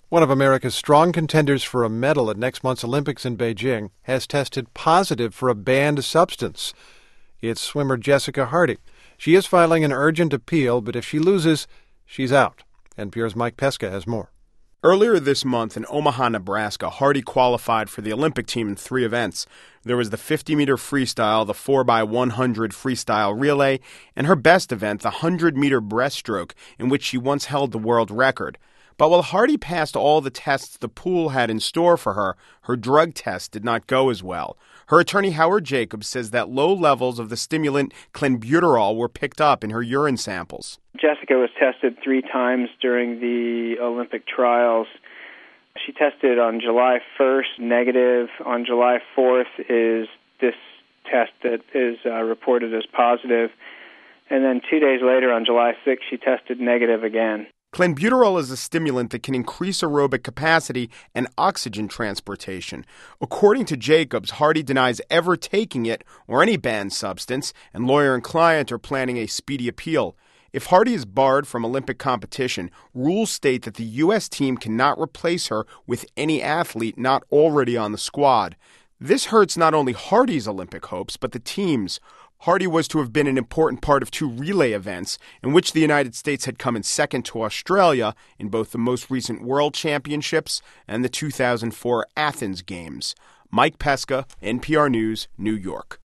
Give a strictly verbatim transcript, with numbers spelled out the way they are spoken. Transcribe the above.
One of America's strong contenders for a medal at next month's Olympics in Beijing has tested positive for a banned substance. It's swimmer Jessica Hardy. She is filing an urgent appeal, but if she loses, she's out. N P R's Mike Pesca has more. Earlier this month in Omaha, Nebraska, Hardy qualified for the Olympic team in three events. There was the fifty-meter freestyle, the four by one hundred freestyle relay, and her best event, the one hundred meter breaststroke, in which she once held the world record. But while Hardy passed all the tests the pool had in store for her, her drug test did not go as well. Her attorney Howard Jacobs says that low levels of the stimulant clenbuterol were picked up in her urine samples. Jessica was tested three times during the Olympic trials. She tested on July first, negative. On July fourth is this test that is uh, reported as positive. And then two days later, on July sixth, she tested negative again. Clenbuterol is a stimulant that can increase aerobic capacity and oxygen transportation. According to Jacobs, Hardy denies ever taking it or any banned substance, and lawyer and client are planning a speedy appeal. If Hardy is barred from Olympic competition, rules state that the U S team cannot replace her with any athlete not already on the squad. This hurts not only Hardy's Olympic hopes, but the team's. Hardy was to have been an important part of two relay events in which the United States had come in second to Australia in both the most recent World Championships and the two thousand four Athens Games. Mike Pesca, N P R News, New York.